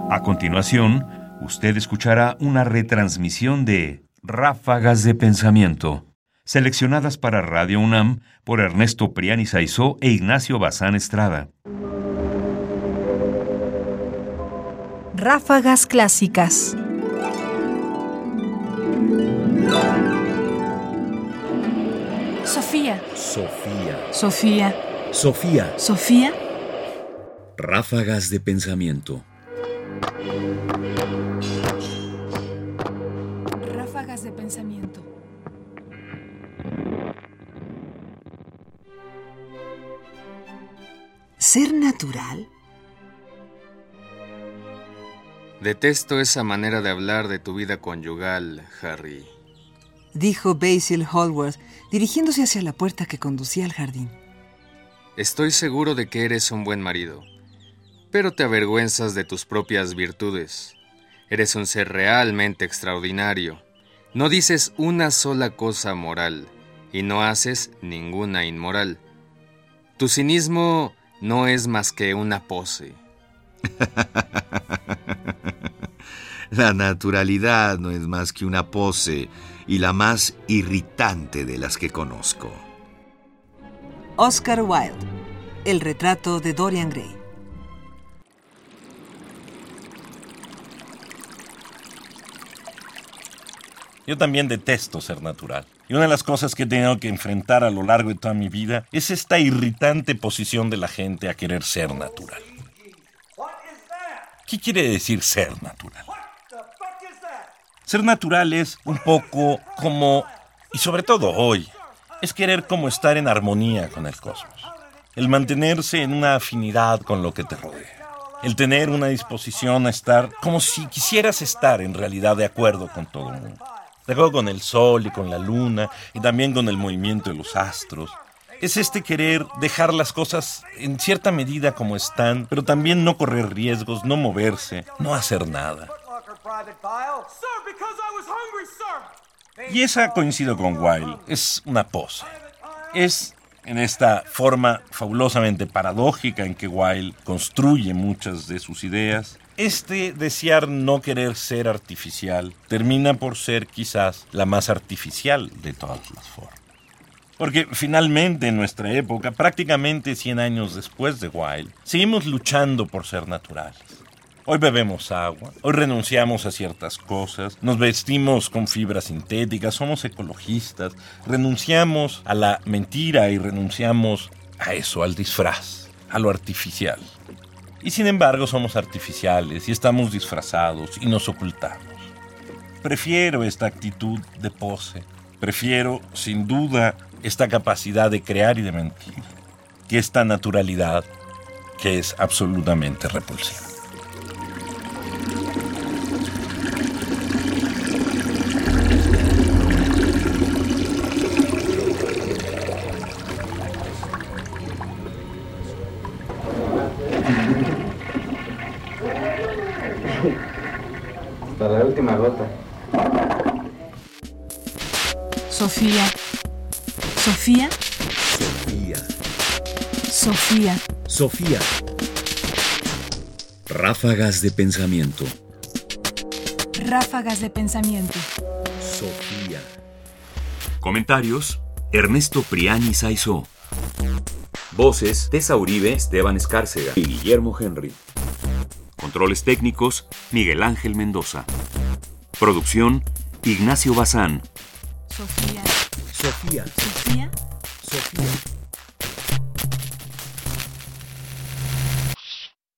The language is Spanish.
A continuación, usted escuchará una retransmisión de Ráfagas de Pensamiento, seleccionadas para Radio UNAM por Ernesto Priani Saizó e Ignacio Bazán Estrada. Ráfagas clásicas. Sofía. Sofía. Sofía. Sofía. Sofía. Ráfagas de Pensamiento. Ráfagas de pensamiento. ¿Ser natural? Detesto esa manera de hablar de tu vida conyugal, Harry. Dijo Basil Hallward, dirigiéndose hacia la puerta que conducía al jardín. Estoy seguro de que eres un buen marido, pero te avergüenzas de tus propias virtudes. Eres un ser realmente extraordinario. No dices una sola cosa moral y no haces ninguna inmoral. Tu cinismo no es más que una pose. La naturalidad no es más que una pose y la más irritante de las que conozco. Oscar Wilde, El retrato de Dorian Gray. Yo también detesto ser natural. Y una de las cosas que he tenido que enfrentar a lo largo de toda mi vida es esta irritante posición de la gente a querer ser natural. ¿Qué quiere decir ser natural? Ser natural es un poco como, y sobre todo hoy, es querer como estar en armonía con el cosmos. El mantenerse en una afinidad con lo que te rodea. El tener una disposición a estar como si quisieras estar en realidad de acuerdo con todo el mundo. De acuerdo con el sol y con la luna y también con el movimiento de los astros. Es este querer dejar las cosas en cierta medida como están, pero también no correr riesgos, no moverse, no hacer nada. Y esa, coincido con Wilde, es una pose. Es en esta forma fabulosamente paradójica en que Wilde construye muchas de sus ideas. Este desear no querer ser artificial termina por ser quizás la más artificial de todas las formas. Porque finalmente en nuestra época, prácticamente 100 años después de Wilde, seguimos luchando por ser naturales. Hoy bebemos agua, hoy renunciamos a ciertas cosas, nos vestimos con fibras sintéticas, somos ecologistas, renunciamos a la mentira y renunciamos a eso, al disfraz, a lo artificial. Y sin embargo somos artificiales y estamos disfrazados y nos ocultamos. Prefiero esta actitud de pose, prefiero sin duda esta capacidad de crear y de mentir, que esta naturalidad que es absolutamente repulsiva. Para la última gota. Sofía. Sofía. Sofía. Sofía. Sofía. Ráfagas de Pensamiento. Ráfagas de pensamiento. Sofía. Comentarios: Ernesto Priani Saizó. Voces: Tessa Uribe, Esteban Escárcega y Guillermo Henry. Controles técnicos: Miguel Ángel Mendoza. Producción: Ignacio Bazán. Sofía. Sofía. Sofía. Sofía.